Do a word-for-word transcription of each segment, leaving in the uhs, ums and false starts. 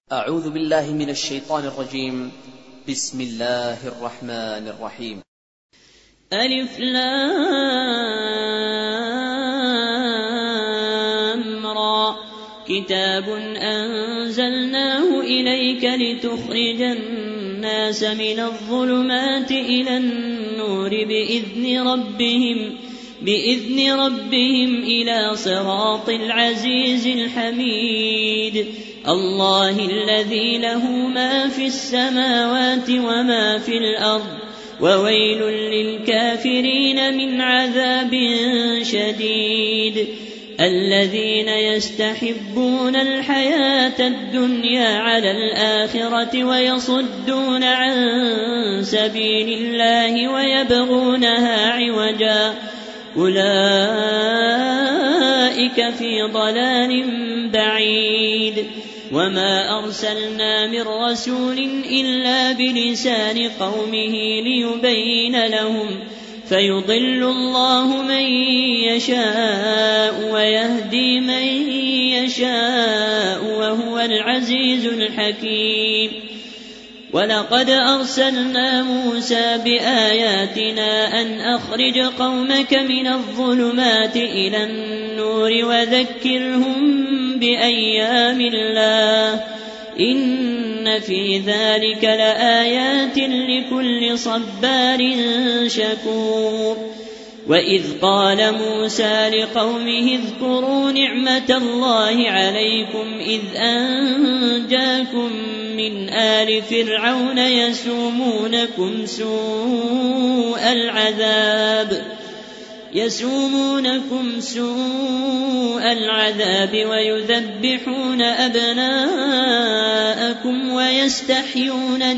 أعوذ بالله من الشيطان الرجيم. بسم الله الرحمن الرحيم. ألف لام را كتاب أنزلناه إليك لتخرج الناس من الظلمات إلى النور بإذن ربهم بإذن ربهم إلى صراط العزيز الحميد الله الذي له ما في السماوات وما في الأرض وويل للكافرين من عذاب شديد الذين يستحبون الحياة الدنيا على الآخرة ويصدون عن سبيل الله ويبغونها عوجا أولئك في ضلال بعيد وما أرسلنا من رسول إلا بلسان قومه ليبين لهم فيضل الله من يشاء ويهدي من يشاء وهو العزيز الحكيم ولقد أرسلنا موسى بآياتنا أن أخرج قومك من الظلمات إلى النور وذكرهم بأيام الله إن في ذلك لآيات لكل صبار شكور وإذ قال موسى لقومه اذكروا نعمة الله عليكم إذ أنجاكم من آل فرعون يسومونكم سوء العذاب يسومونكم سوء العذاب ويذبحون أبناءكم ويستحيون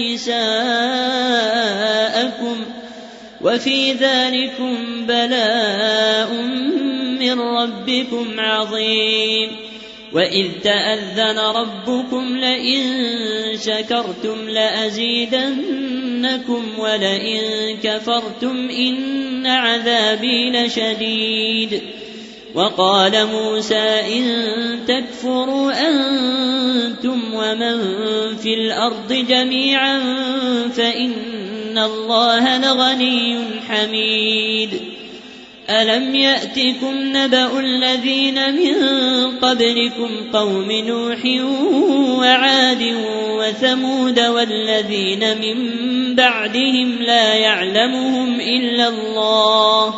نساءكم وفي ذلكم بلاء من ربكم عظيم وإذ تأذن ربكم لئن شكرتم لأزيدنكم ولئن كفرتم إن عذابي لشديد وقال موسى إن تكفروا أنتم ومن في الأرض جميعا فإن الله لغني حميد ألم يأتكم نبأ الذين من قبلكم قوم نوح وعاد وثمود والذين من بعدهم لا يعلمهم إلا الله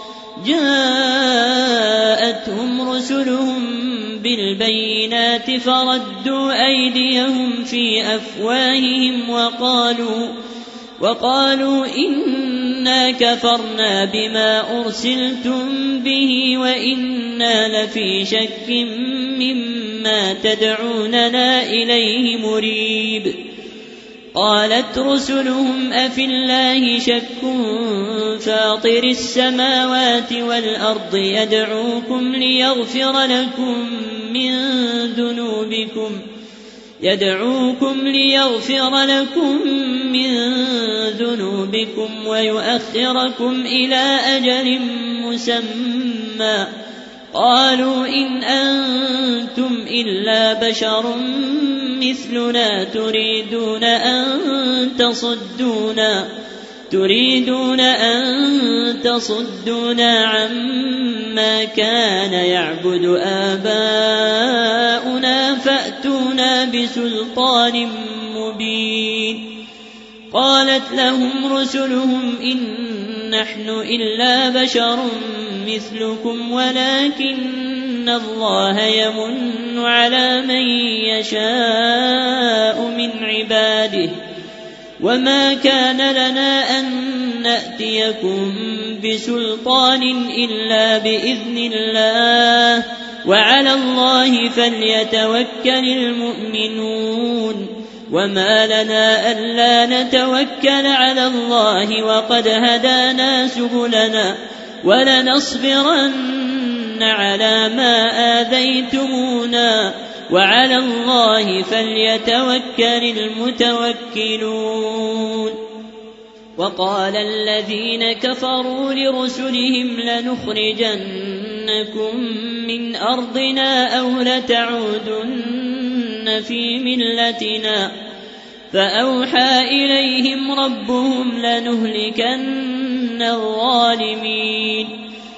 جاءتهم رسلهم بالبينات فردوا أيديهم في أفواههم وقالوا وقالوا إنا كفرنا بما أرسلتم به وإنا لفي شك مما تدعوننا إليه مريب قالت رسلهم أفي الله شك فاطر السماوات والأرض يدعوكم ليغفر لكم من ذنوبكم يدعوكم ليغفر لكم من ذنوبكم ويؤخركم إلى أجل مسمى قالوا إن أنتم إلا بشر مثلنا تريدون أن تصدونا تريدون أن تصدونا عما كان يعبد آباؤنا فأتونا بسلطان مبين قالت لهم رسلهم إن نحن إلا بشر مثلكم ولكن الله يمن على من يشاء من عباده وما كان لنا أن نأتيكم بسلطان إلا بإذن الله وعلى الله فليتوكل المؤمنون وما لنا ألا نتوكل على الله وقد هدانا سبلنا ولنصبرن على ما آذيتمونا وعلى الله فليتوكل المتوكلون وقال الذين كفروا لرسلهم لنخرجنكم من أرضنا أو لتعودن في ملتنا فأوحى إليهم ربهم لنهلكن الظالمين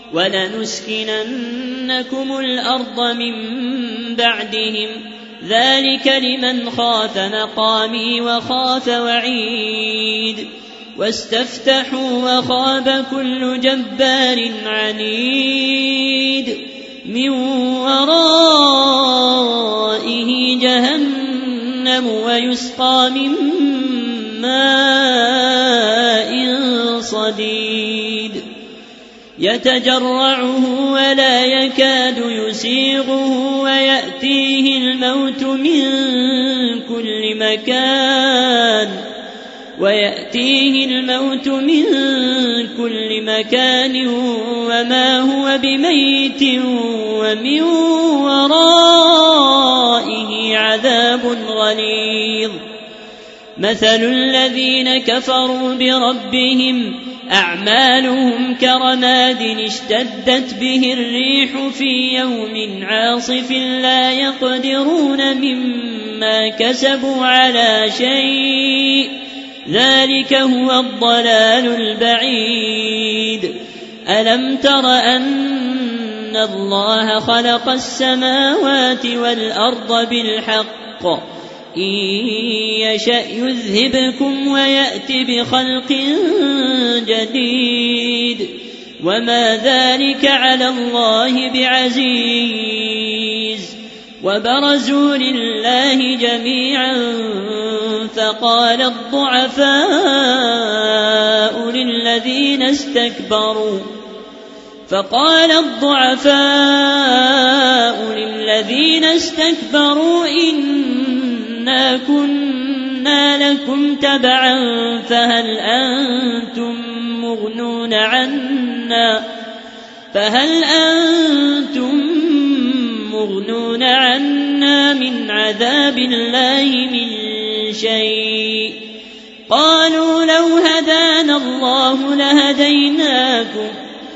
ولنسكننكم الأرض من بعدهم ذلك لمن خاف مقامي وخاف وعيد واستفتحوا وخاب كل جبار عنيد من ورائه جهنم ويسقى من ماء صديد يتجرعه ولا يكاد يسيغه ويأتيه الموت من كل مكان ويأتيه الموت من كل مكان وما هو بميت ومن ورائه عذاب غليظ مثل الذين كفروا بربهم أعمالهم كرماد اشتدت به الريح في يوم عاصف لا يقدرون مما كسبوا على شيء ذلك هو الضلال البعيد ألم تر أن الله خلق السماوات والأرض بالحق إن يشأ يذهبكم ويأت بخلق جديد وما ذلك على الله بعزيز وبرزوا لله جميعا فقال الضعفاء للذين استكبروا فقال الضعفاء للذين استكبروا إنا كنا لكم تبعا فهل أنتم مغنون عنا فهل أنتم مغنون عنا من عذاب الله من شيء قالوا لو هدانا الله لهديناكم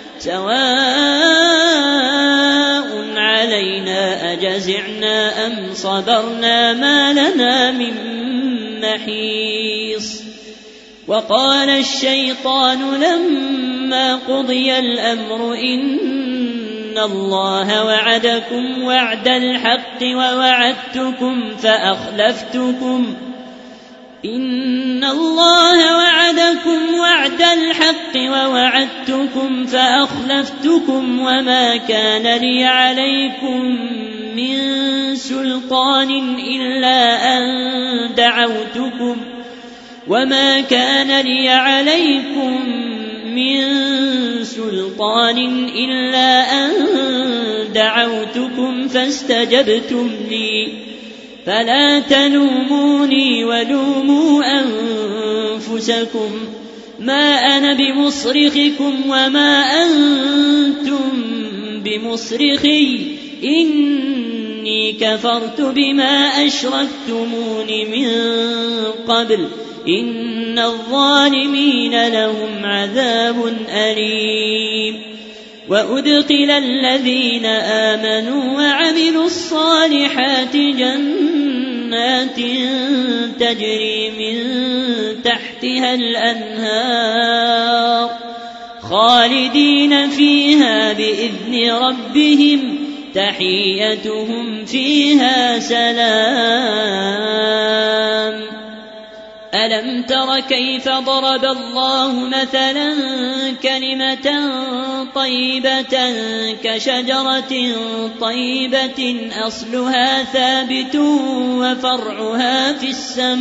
سواء علينا أجزعنا أم صبرنا ما لنا من محيص وقال الشيطان لما قضي الأمر إن الله وعدكم وعد الحق ووعدتكم فأخلفتكم إن الله وعدكم وعد الحق ووعدتكم فأخلفتكم وما كان لي عليكم من سلطان إلا أن دعوتكم وما كان لي عليكم من سلطان إلا أن دعوتكم فاستجبتم لي فلا تلوموني ولوموا أنفسكم ما أنا بمصرخكم وما أنتم بمصرخي إني كفرت بما أشركتمون من قبل إن الظالمين لهم عذاب أليم وأدخل الذين آمنوا وعملوا الصالحات جنات تجري من تحتها الأنهار خالدين فيها بإذن ربهم تحيتهم فيها سلام ألم تر كيف ضرب الله مثلا كلمة طيبة كشجرة طيبة أصلها ثابت وفرعها في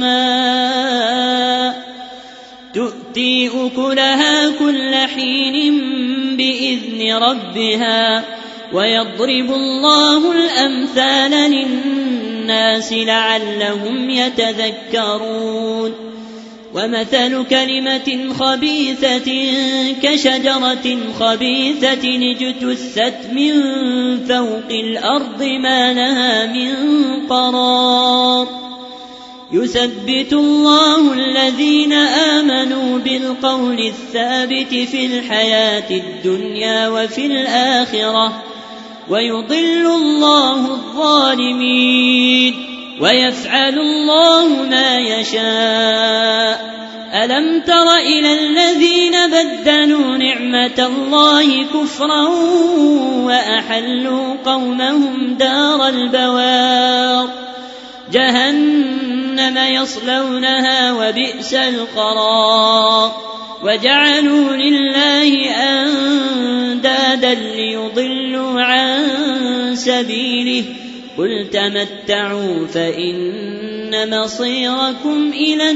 السماء تؤتي أكلها كل حين بإذن ربها ويضرب الله الأمثال للناس لعلهم يتذكرون ومثل كلمة خبيثة كشجرة خبيثة اجتثت من فوق الأرض ما لها من قرار يثبت الله الذين آمنوا بالقول الثابت في الحياة الدنيا وفي الآخرة ويضل الله الظالمين ويفعل الله ما يشاء. ألم تر إلى الذين بدلوا نعمة الله كفرا وأحلوا قومهم دار البوار جهنم يصلونها وبئس القرار وجعلوا لله أندادا ليضلوا عن سبيله قل تمتعوا فإن مصيركم إلى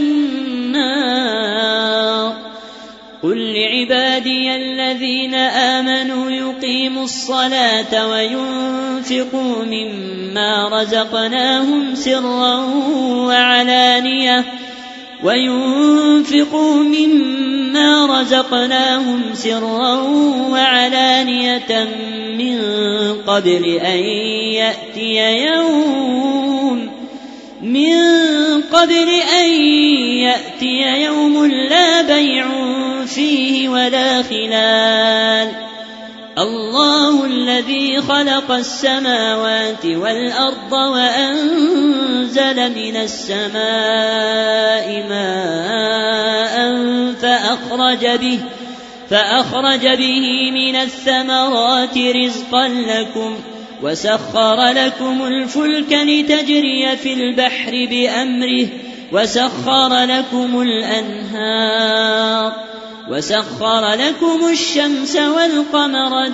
النار. قل لعبادي الذين آمنوا يقيموا الصلاة وينفقوا مما رزقناهم سرا وعلانية وينفقوا مما رزقناهم سرا وعلانية من قبل أن يأتي يوم من قبل أن يأتي يوم لا بيع فيه ولا خلال. الله الذي خلق السماوات والأرض وأنزل من السماء ماء فأخرج به فأخرج به من الثمرات رزقا لكم وسخر لكم الفلك لتجري في البحر بأمره وسخر لكم الأنهار وسخر لكم الشمس والقمر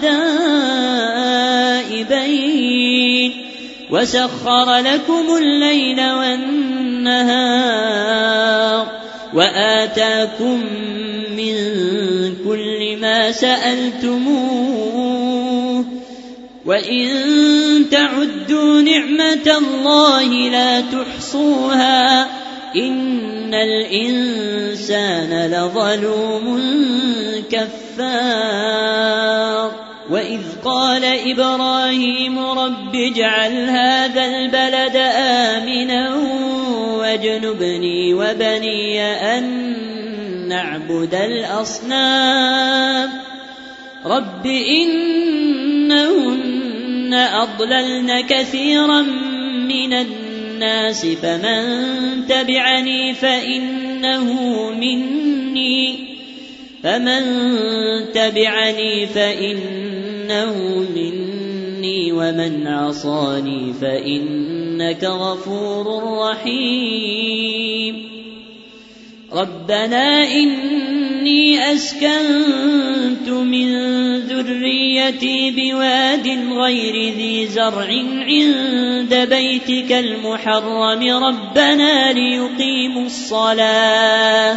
دائبين وسخر لكم الليل والنهار وآتاكم من كل ما سألتموه وإن تعدوا نعمة الله لا تحصوها إن الإنسان لظلوم كفار. وإذ قال إبراهيم رب اجعل هذا البلد آمنا واجنبني وبني أن نعبد الأصنام رب إنهن أضللن كثيرا من الناس فمن تبعني فإنه مني فمن تبعني فإنه مني ومن عصاني فإنك غفور رحيم. ربنا إني أسكنت من ذريتي بواد غير ذي زرع عند بيتك المحرم ربنا ليقيموا الصلاة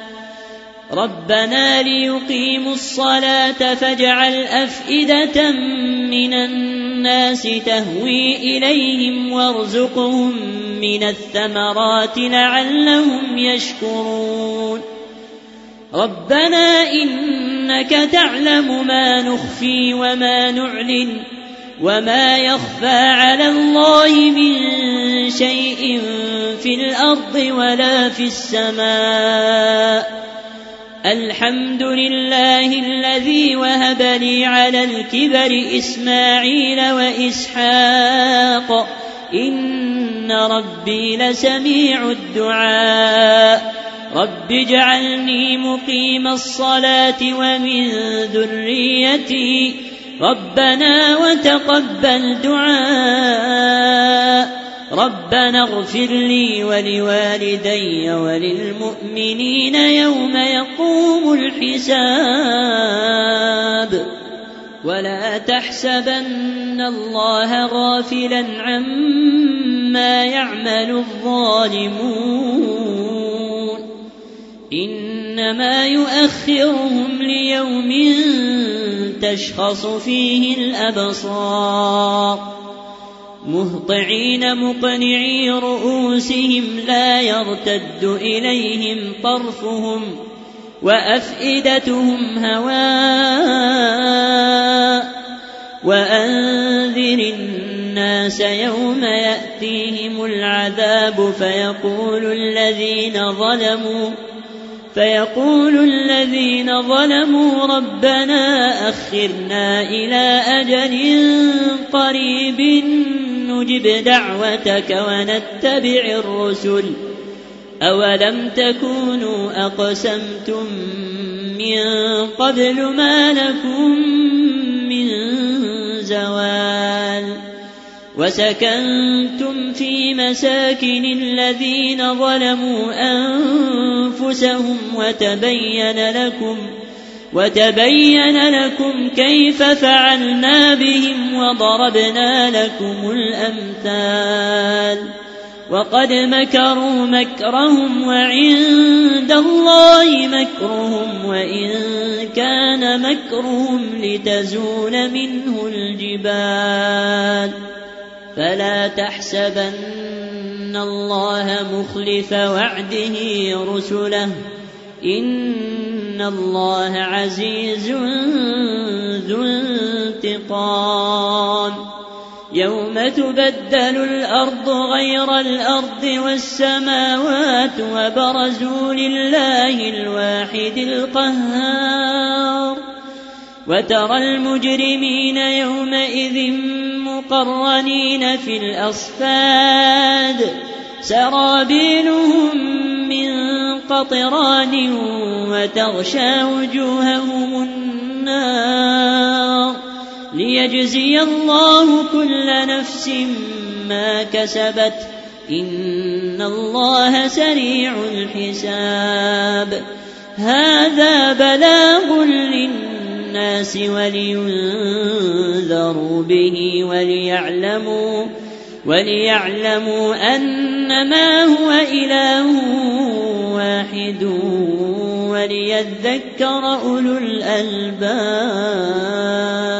ربنا ليقيموا الصلاة فاجعل أفئدة من الناس تهوي إليهم وارزقهم من الثمرات لعلهم يشكرون. ربنا إنك تعلم ما نخفي وما نعلن وما يخفى على الله من شيء في الأرض ولا في السماء. الحمد لله الذي وهب لي على الكبر إسماعيل وإسحاق إن ربي لسميع الدعاء. رب اجعلني مقيم الصلاة ومن ذريتي ربنا وتقبل دعاء. ربنا اغفر لي ولوالدي وللمؤمنين يوم يقوم الحساب. ولا تحسبن الله غافلا عما يعمل الظالمون إنما يؤخرهم ليوم تشخص فيه الأبصار مهطعين مقنعي رؤوسهم لا يرتد إليهم طرفهم وأفئدتهم هواء. وأنذر الناس يوم يأتيهم العذاب فيقول الذين ظلموا فيقول الذين ظلموا ربنا أخرنا إلى أجل قريب نجب دعوتك ونتبع الرسل أولم تكونوا أقسمتم من قبل ما لكم من زوال وسكنتم في مساكن الذين ظلموا أنفسهم وتبين لكم وتبين لكم كيف فعلنا بهم وضربنا لكم الأمثال وقد مكروا مكرهم وعند الله مكرهم وإن كان مكرهم لتزول منه الجبال فلا تحسبن الله مخلف وعده رسله إن الله عزيز ذو انتقام يوم تبدل الأرض غير الأرض والسماوات وبرزوا لله الواحد القهار وترى المجرمين يومئذ مقرنين في الأصفاد سرابيلهم من قطران وتغشى وجوههم النار ليجزي الله كل نفس ما كسبت إن الله سريع الحساب هذا بلاغ للناس ولينذروا به وليعلموا وليعلموا أنما هو إله واحد وليذكر أولو الألباب.